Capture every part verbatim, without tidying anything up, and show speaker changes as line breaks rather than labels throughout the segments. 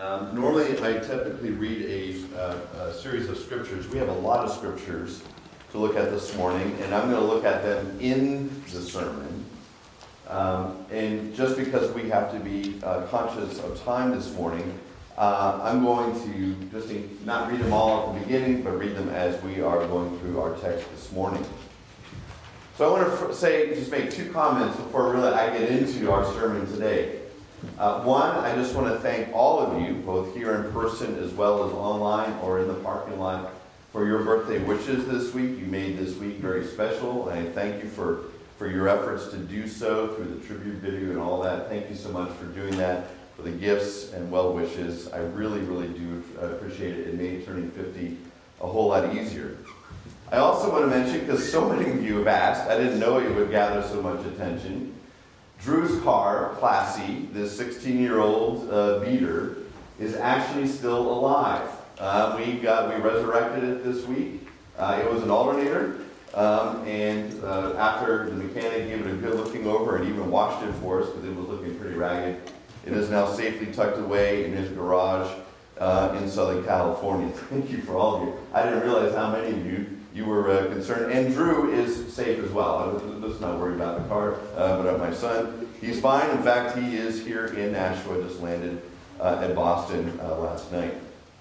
Um, normally, I typically read a, uh, a series of scriptures. We have a lot of scriptures to look at this morning, and I'm going to look at them in the sermon. Um, and just because we have to be uh, conscious of time this morning, uh, I'm going to just not read them all at the beginning, but read them as we are going through our text this morning. So I want to say, just make two comments before really I get into our sermon today. Uh, one, I just want to thank all of you, both here in person as well as online or in the parking lot, for your birthday wishes this week. You made this week very special, and I thank you for, for your efforts to do so through the tribute video and all that. Thank you so much for doing that, for the gifts and well wishes. I really, really do appreciate it. It made turning fifty a whole lot easier. I also want to mention, because so many of you have asked, I didn't know it would gather so much attention. Drew's car, Classy, this sixteen-year-old uh, beater, is actually still alive. Uh, we got we resurrected it this week. Uh, it was an alternator, um, and uh, after the mechanic gave it a good looking over and even washed it for us because it was looking pretty ragged, it is now safely tucked away in his garage uh, in Southern California. Thank you for all of you. I didn't realize how many of you you were uh, concerned, and Drew is safe as well. Let's not worry about the car, uh, but my son, he's fine. In fact, he is here in Nashua, just landed uh, at Boston uh, last night.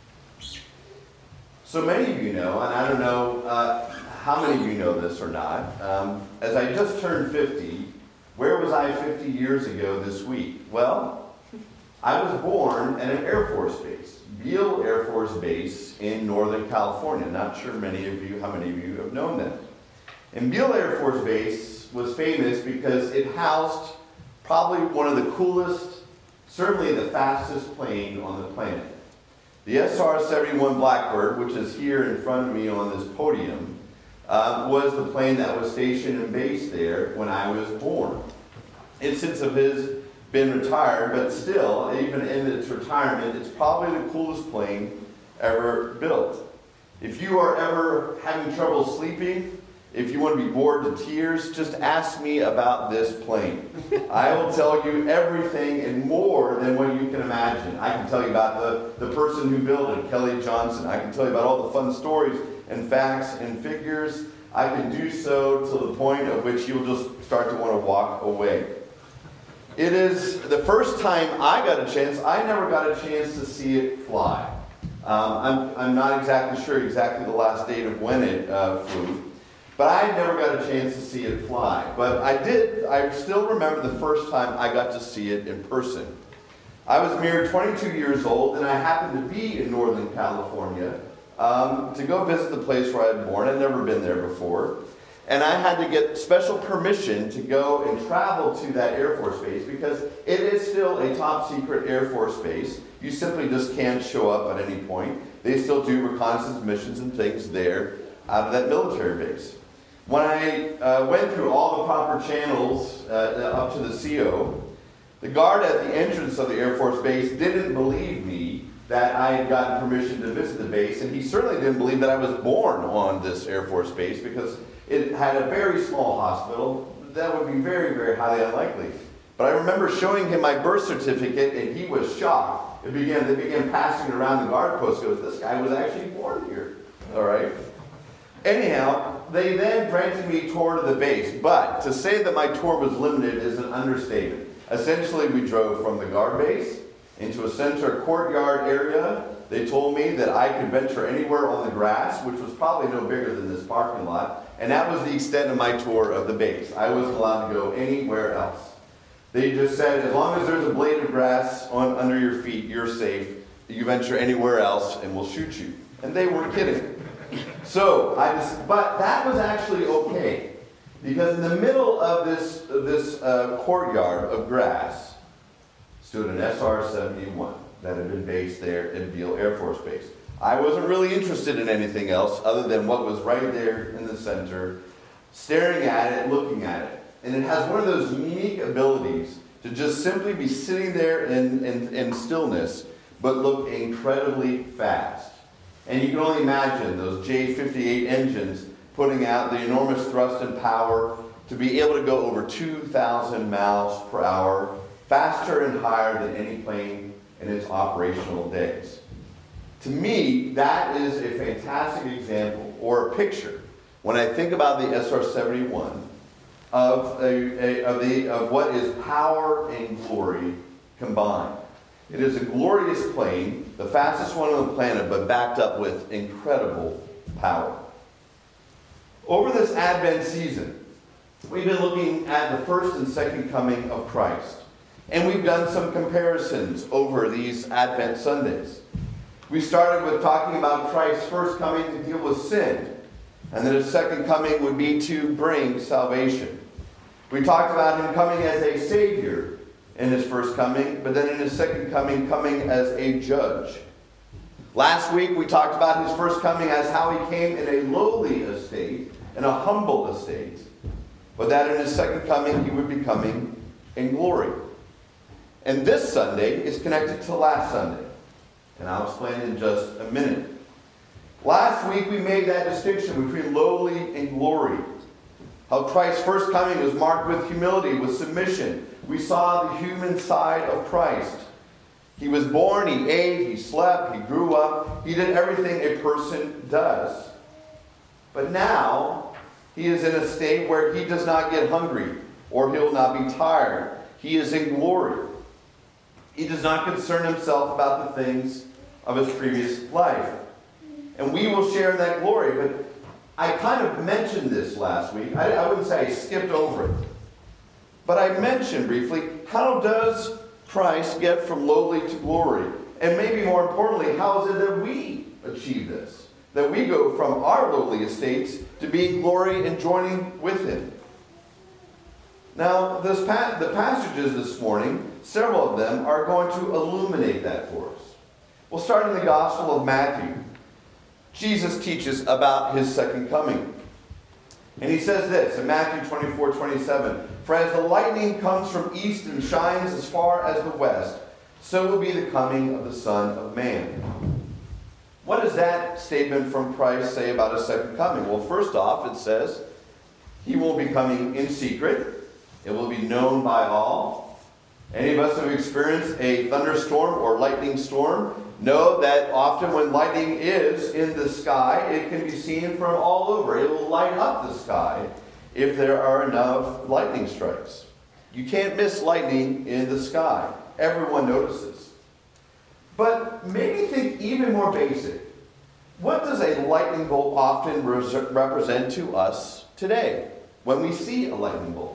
So many of you know, and I don't know uh, how many of you know this or not, um, as I just turned fifty, where was I fifty years ago this week? Well, I was born at an Air Force base. Beale Air Force Base in Northern California. Not sure many of you, how many of you have known that. And Beale Air Force Base was famous because it housed probably one of the coolest, certainly the fastest plane on the planet. The S R seventy-one Blackbird, which is here in front of me on this podium, uh, was the plane that was stationed and based there when I was born. It's since of his been retired, but still, even in its retirement, it's probably the coolest plane ever built. If you are ever having trouble sleeping, if you want to be bored to tears, just ask me about this plane. I will tell you everything and more than what you can imagine. I can tell you about the, the person who built it, Kelly Johnson. I can tell you about all the fun stories and facts and figures. I can do so to the point of which you'll just start to want to walk away. It is the first time I got a chance, I never got a chance to see it fly. Um, I'm, I'm not exactly sure exactly the last date of when it uh, flew, but I never got a chance to see it fly. But I did, I still remember the first time I got to see it in person. I was mere twenty-two years old, and I happened to be in Northern California um, to go visit the place where I was born. I'd never been there before. And I had to get special permission to go and travel to that Air Force base because it is still a top secret Air Force base. You simply just can't show up at any point. They still do reconnaissance missions and things there out of that military base. When I uh, went through all the proper channels uh, up to the C O, the guard at the entrance of the Air Force base didn't believe me that I had gotten permission to visit the base, and he certainly didn't believe that I was born on this Air Force base because it had a very small hospital. That would be very, very highly unlikely. But I remember showing him my birth certificate, and he was shocked. It began, they began passing around the guard post. Goes, this guy was actually born here. All right. Anyhow, they then granted me a tour to the base. But to say that my tour was limited is an understatement. Essentially, we drove from the guard base into a center courtyard area. They told me that I could venture anywhere on the grass, which was probably no bigger than this parking lot. And that was the extent of my tour of the base. I wasn't allowed to go anywhere else. They just said, as long as there's a blade of grass on under your feet, you're safe. You venture anywhere else, and we'll shoot you. And they weren't kidding. So I just, but that was actually okay, because in the middle of this of this uh, courtyard of grass stood an S R seventy-one that had been based there at Beale Air Force Base. I wasn't really interested in anything else other than what was right there in the center, staring at it, looking at it. And it has one of those unique abilities to just simply be sitting there in, in, in stillness, but look incredibly fast. And you can only imagine those J fifty-eight engines putting out the enormous thrust and power to be able to go over two thousand miles per hour, faster and higher than any plane in its operational days. To me, that is a fantastic example or a picture when I think about the S R seventy-one of, a, a, of, the, of what is power and glory combined. It is a glorious plane, the fastest one on the planet, but backed up with incredible power. Over this Advent season, we've been looking at the first and second coming of Christ. And we've done some comparisons over these Advent Sundays. We started with talking about Christ's first coming to deal with sin, and that his second coming would be to bring salvation. We talked about him coming as a Savior in his first coming, but then in his second coming, coming as a judge. Last week, we talked about his first coming as how he came in a lowly estate, in a humble estate, but that in his second coming, he would be coming in glory. And this Sunday is connected to last Sunday, and I'll explain in just a minute. Last week, we made that distinction between lowly and glory. How Christ's first coming was marked with humility, with submission. We saw the human side of Christ. He was born, he ate, he slept, he grew up. He did everything a person does. But now, he is in a state where he does not get hungry, or he'll not be tired. He is in glory. He does not concern himself about the things of his previous life. And we will share in that glory. But I kind of mentioned this last week. I, I wouldn't say I skipped over it. But I mentioned briefly, how does Christ get from lowly to glory? And maybe more importantly, how is it that we achieve this? That we go from our lowly estates to being glory and joining with him. Now, this pa- the passages this morning, several of them are going to illuminate that for us. We'll start in the Gospel of Matthew. Jesus teaches about his second coming. And he says this in Matthew twenty-four twenty-seven, "For as the lightning comes from east and shines as far as the west, so will be the coming of the Son of Man." What does that statement from Christ say about his second coming? Well, first off, it says he will be coming in secret. It will be known by all. Any of us who have experienced a thunderstorm or lightning storm know that often when lightning is in the sky, it can be seen from all over. It will light up the sky if there are enough lightning strikes. You can't miss lightning in the sky. Everyone notices. But maybe think even more basic. What does a lightning bolt often res- represent to us today when we see a lightning bolt?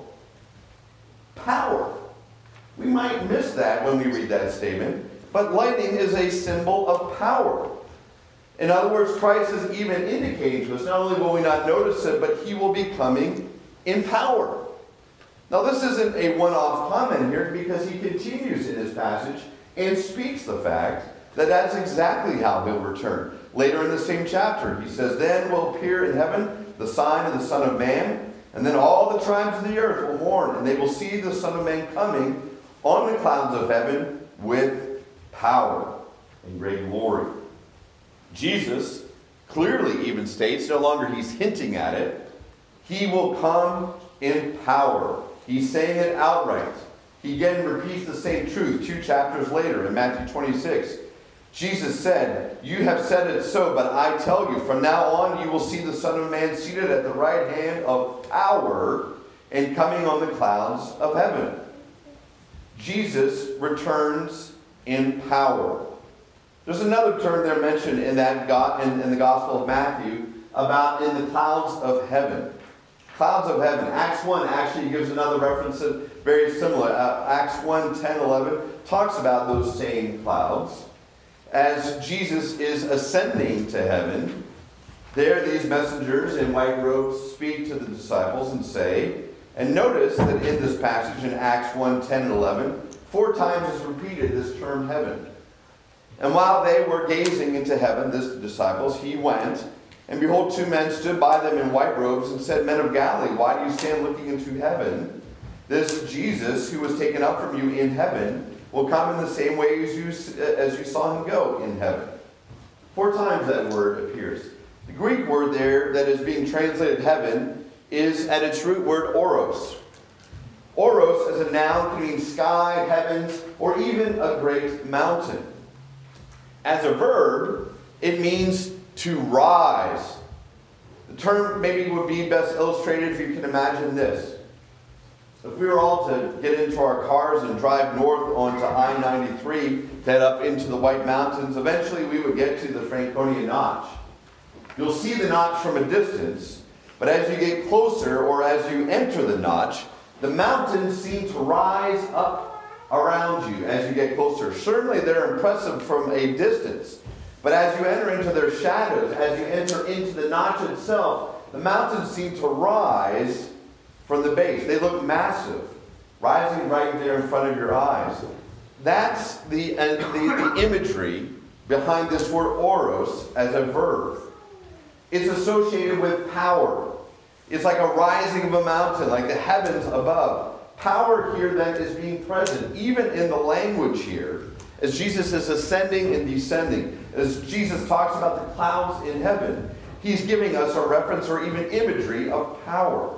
Power. We might miss that when we read that statement, but lightning is a symbol of power. In other words, Christ is even indicating to us, not only will we not notice it, but he will be coming in power. Now, this isn't a one-off comment here, because he continues in his passage and speaks the fact that that's exactly how he'll return. Later in the same chapter, he says, "Then will appear in heaven the sign of the Son of Man, and then all the tribes of the earth will mourn, and they will see the Son of Man coming on the clouds of heaven with power and great glory." Jesus clearly even states, no longer he's hinting at it, he will come in power. He's saying it outright. He again repeats the same truth two chapters later in Matthew twenty-six. Jesus said, "You have said it so, but I tell you, from now on you will see the Son of Man seated at the right hand of power and coming on the clouds of heaven." Jesus returns in power. There's another term there mentioned in that God, in, in the Gospel of Matthew about in the clouds of heaven. Clouds of heaven. Acts one actually gives another reference that's very similar. Uh, Acts one, ten, eleven talks about those same clouds. As Jesus is ascending to heaven, there these messengers in white robes speak to the disciples and say, and notice that in this passage in Acts one, ten, and eleven, four times is repeated this term heaven. And while they were gazing into heaven, this the disciples, he went, and behold, two men stood by them in white robes and said, "Men of Galilee, why do you stand looking into heaven? This Jesus who was taken up from you in heaven will come in the same way as you, as you saw him go in heaven." Four times that word appears. The Greek word there that is being translated heaven is at its root word oros. Oros as a noun can mean sky, heavens, or even a great mountain. As a verb, it means to rise. The term maybe would be best illustrated if you can imagine this. If we were all to get into our cars and drive north onto I ninety-three, to head up into the White Mountains, eventually we would get to the Franconia Notch. You'll see the notch from a distance, but as you get closer or as you enter the notch, the mountains seem to rise up around you as you get closer. Certainly they're impressive from a distance, but as you enter into their shadows, as you enter into the notch itself, the mountains seem to rise from the base. They look massive, rising right there in front of your eyes. That's the, uh, the, the imagery behind this word oros as a verb. It's associated with power. It's like a rising of a mountain, like the heavens above. Power here then is being present, even in the language here, as Jesus is ascending and descending. As Jesus talks about the clouds in heaven, he's giving us a reference or even imagery of power.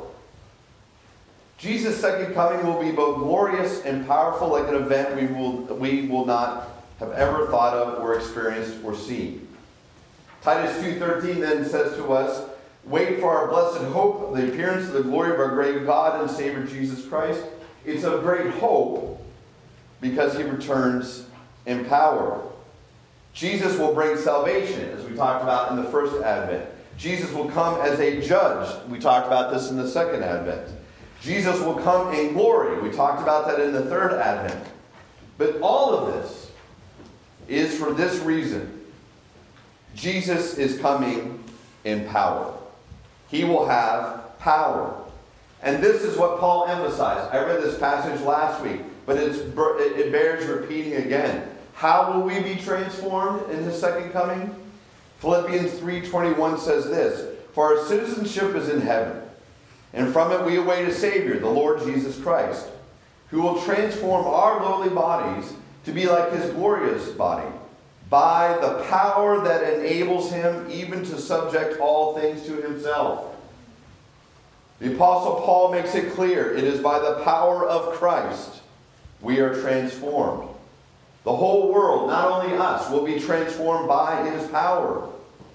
Jesus' second coming will be both glorious and powerful, like an event we will, we will not have ever thought of or experienced or seen. Titus two thirteen then says to us, wait for our blessed hope, the appearance of the glory of our great God and Savior Jesus Christ. It's of great hope because he returns in power. Jesus will bring salvation, as we talked about in the first Advent. Jesus will come as a judge. We talked about this in the second Advent. Jesus will come in glory. We talked about that in the third Advent. But all of this is for this reason. Jesus is coming in power. He will have power. And this is what Paul emphasized. I read this passage last week, but it's, it bears repeating again. How will we be transformed in his second coming? Philippians three twenty-one says this, for our citizenship is in heaven, and from it we await a Savior, the Lord Jesus Christ, who will transform our lowly bodies to be like his glorious body, by the power that enables him even to subject all things to himself. The Apostle Paul makes it clear, it is by the power of Christ we are transformed. The whole world, not only us, will be transformed by his power.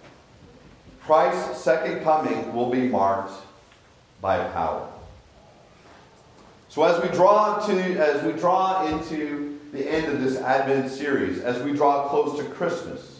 Christ's second coming will be marked by power. So as we draw to as we draw into the end of this Advent series, as we draw close to Christmas,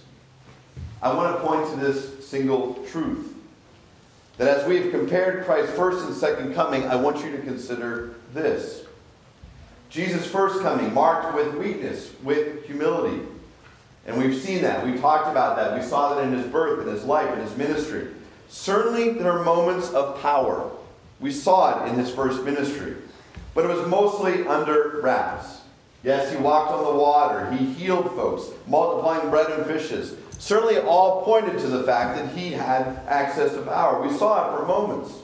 I want to point to this single truth. That as we have compared Christ's first and second coming, I want you to consider this. Jesus' first coming marked with weakness, with humility. And we've seen that. We talked about that. We saw that in his birth, in his life, in his ministry. Certainly there are moments of power. We saw it in his first ministry. But it was mostly under wraps. Yes, he walked on the water. He healed folks, multiplying bread and fishes. Certainly all pointed to the fact that he had access to power. We saw it for moments.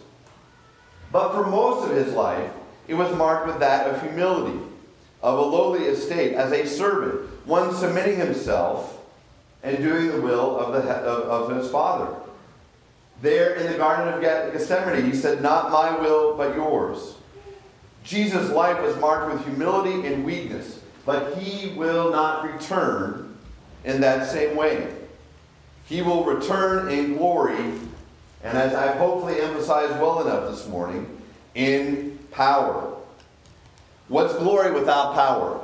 But for most of his life, it was marked with that of humility, of a lowly estate, as a servant, one submitting himself and doing the will of, the, of, of his Father. There in the Garden of Gethsemane, he said, not my will, but yours. Jesus' life was marked with humility and weakness, but he will not return in that same way. He will return in glory, and as I've hopefully emphasized well enough this morning, in power. What's glory without power?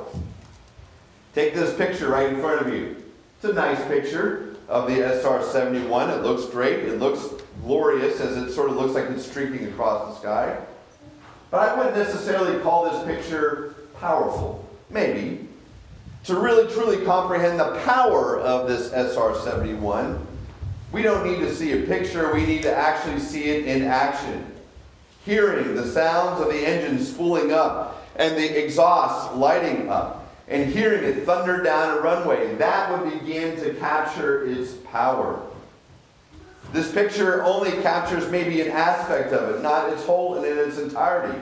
Take this picture right in front of you. It's a nice picture of the S R seventy-one. It looks great. It looks glorious as it sort of looks like it's streaking across the sky. But I wouldn't necessarily call this picture powerful. Maybe. To really truly comprehend the power of this S R seventy-one, we don't need to see a picture. We need to actually see it in action. Hearing the sounds of the engine spooling up and the exhaust lighting up, and hearing it thunder down a runway, that would begin to capture its power. This picture only captures maybe an aspect of it, not its whole and in its entirety.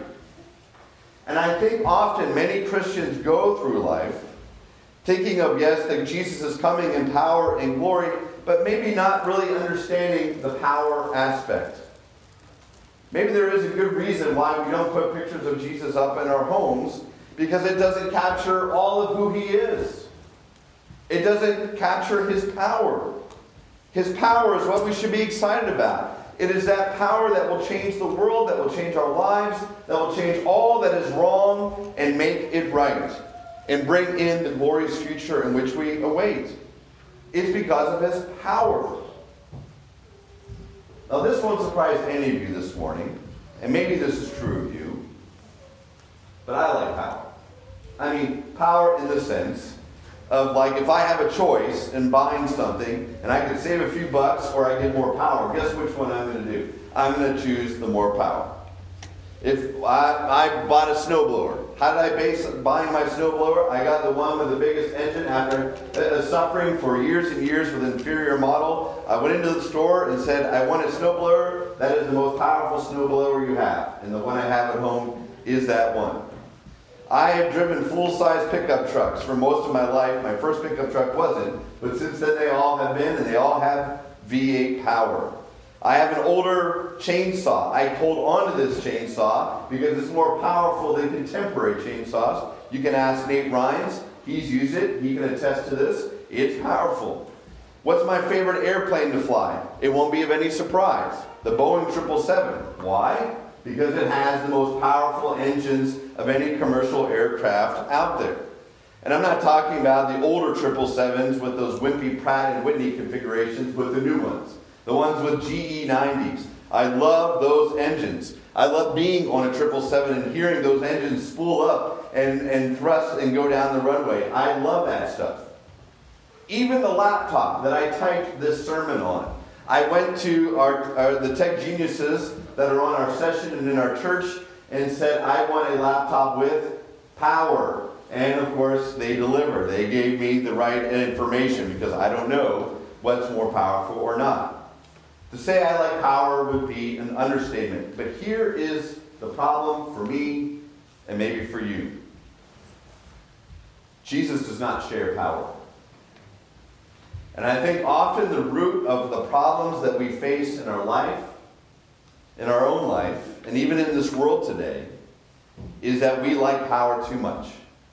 And I think often many Christians go through life thinking of, yes, that Jesus is coming in power and glory, but maybe not really understanding the power aspect. Maybe there is a good reason why we don't put pictures of Jesus up in our homes, because it doesn't capture all of who he is. It doesn't capture his power. His power is what we should be excited about. It is that power that will change the world, that will change our lives, that will change all that is wrong and make it right, and bring in the glorious future in which we await. It's because of his power. Now, this won't surprise any of you this morning, and maybe this is true of you, but I like power. I mean, power in the sense of, like, if I have a choice in buying something and I could save a few bucks or I get more power, guess which one I'm going to do? I'm going to choose the more power. If I, I bought a snowblower, how did I base buying my snowblower? I got the one with the biggest engine after uh, suffering for years and years with an inferior model. I went into the store and said, I want a snowblower that is the most powerful snowblower you have. And the one I have at home is that one. I have driven full-size pickup trucks for most of my life. My first pickup truck wasn't, but since then they all have been, and they all have V eight power. I have an older chainsaw. I hold on to this chainsaw because it's more powerful than contemporary chainsaws. You can ask Nate Rhines. He's used it. He can attest to this. It's powerful. What's my favorite airplane to fly? It won't be of any surprise. The Boeing triple seven. Why? Because it has the most powerful engines of any commercial aircraft out there. And I'm not talking about the older triple sevens with those wimpy Pratt and Whitney configurations, with the new ones. The ones with G E nineties. I love those engines. I love being on a triple seven and hearing those engines spool up and, and thrust and go down the runway. I love that stuff. Even the laptop that I typed this sermon on. I went to our, our the tech geniuses that are on our session and in our church and said, I want a laptop with power. And of course, they deliver. They gave me the right information because I don't know what's more powerful or not. To say I like power would be an understatement. But here is the problem for me and maybe for you. Jesus does not share power. And I think often the root of the problems that we face in our life, in our own life, and even in this world today, is that we like power too much.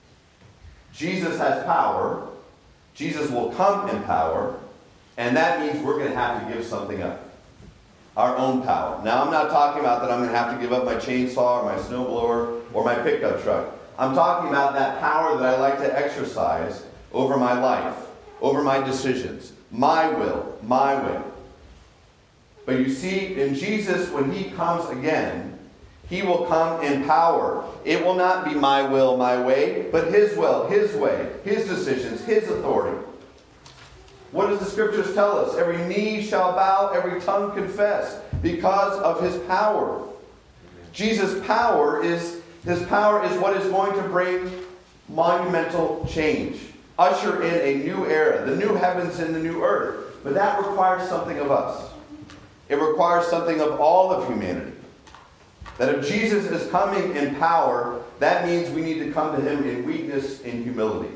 Jesus has power. Jesus will come in power. And that means we're going to have to give something up. Our own power. Now, I'm not talking about that I'm going to have to give up my chainsaw or my snowblower or my pickup truck. I'm talking about that power that I like to exercise over my life, over my decisions, my will, my way. But you see, in Jesus, when he comes again, he will come in power. It will not be my will, my way, but his will, his way, his decisions, his authority. What does the scriptures tell us? Every knee shall bow, every tongue confess, because of his power. Jesus' power is, his power is what is going to bring monumental change. Usher in a new era, the new heavens and the new earth. But that requires something of us. It requires something of all of humanity. That if Jesus is coming in power, that means we need to come to him in weakness and humility.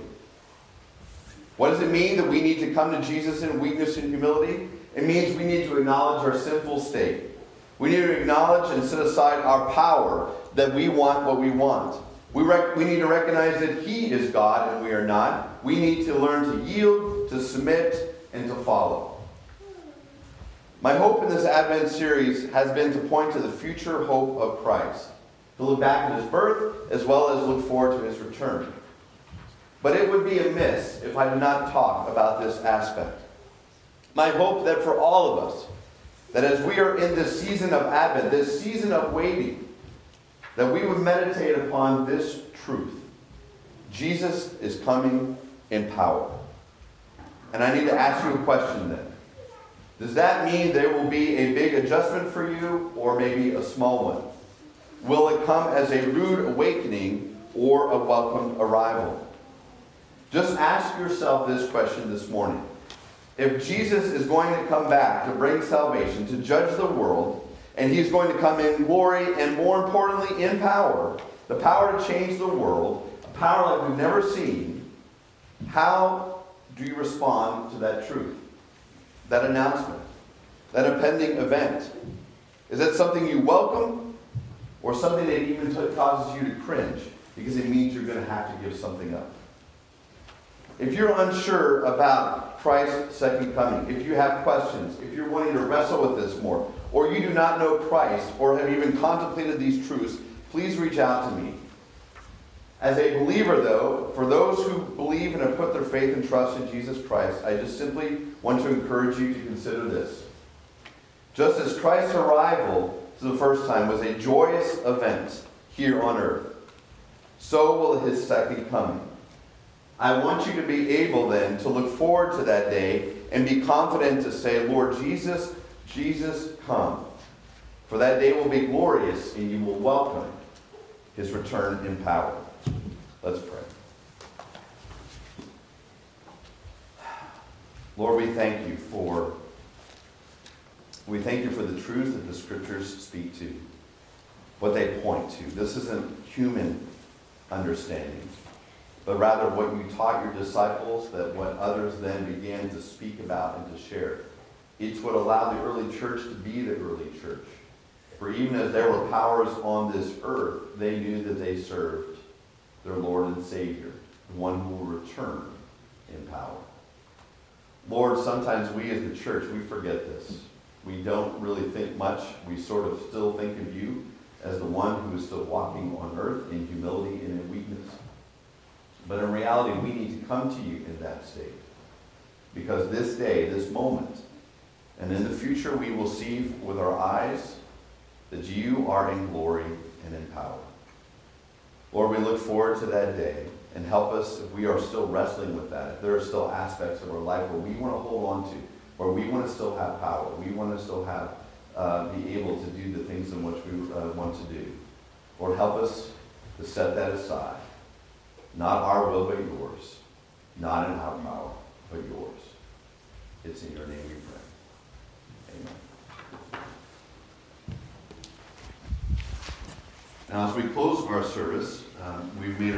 What does it mean that we need to come to Jesus in weakness and humility? It means we need to acknowledge our sinful state. We need to acknowledge and set aside our power that we want what we want. We, rec- we need to recognize that he is God and we are not. We need to learn to yield, to submit, and to follow. My hope in this Advent series has been to point to the future hope of Christ, to look back at his birth as well as look forward to his return. But it would be amiss if I did not talk about this aspect. My hope that for all of us, that as we are in this season of Advent, this season of waiting, that we would meditate upon this truth. Jesus is coming in power. And I need to ask you a question then. Does that mean there will be a big adjustment for you or maybe a small one? Will it come as a rude awakening or a welcome arrival? Just ask yourself this question this morning. If Jesus is going to come back to bring salvation, to judge the world, and he's going to come in glory and more importantly in power, the power to change the world, a power like we've never seen, how do you respond to that truth, that announcement, that impending event? Is that something you welcome, or something that even causes you to cringe because it means you're going to have to give something up? If you're unsure about Christ's second coming, if you have questions, if you're wanting to wrestle with this more, or you do not know Christ or have even contemplated these truths, please reach out to me. As a believer, though, for those who believe and have put their faith and trust in Jesus Christ, I just simply want to encourage you to consider this. Just as Christ's arrival to the first time was a joyous event here on earth, so will his second coming. I want you to be able then to look forward to that day and be confident to say, Lord Jesus, Jesus, come. For that day will be glorious and you will welcome his return in power. Let's pray. Lord, we thank you for we thank you for the truth that the scriptures speak to, what they point to. This isn't human understanding, but rather what you taught your disciples, that what others then began to speak about and to share. It's what allowed the early church to be the early church. For even as there were powers on this earth, they knew that they served their Lord and Savior, the one who will return in power. Lord, sometimes we as the church, we forget this. We don't really think much. We sort of still think of you as the one who is still walking on earth in humility and in weakness. But in reality, we need to come to you in that state. Because this day, this moment, and in the future we will see with our eyes that you are in glory and in power. Lord, we look forward to that day, and help us if we are still wrestling with that, if there are still aspects of our life where we want to hold on to, where we want to still have power, we want to still have, uh, be able to do the things in which we uh, want to do. Lord, help us to set that aside. Not our will, but yours. Not in our power, but yours. It's in your name we pray. Amen. Now, as we close our service, um, we've made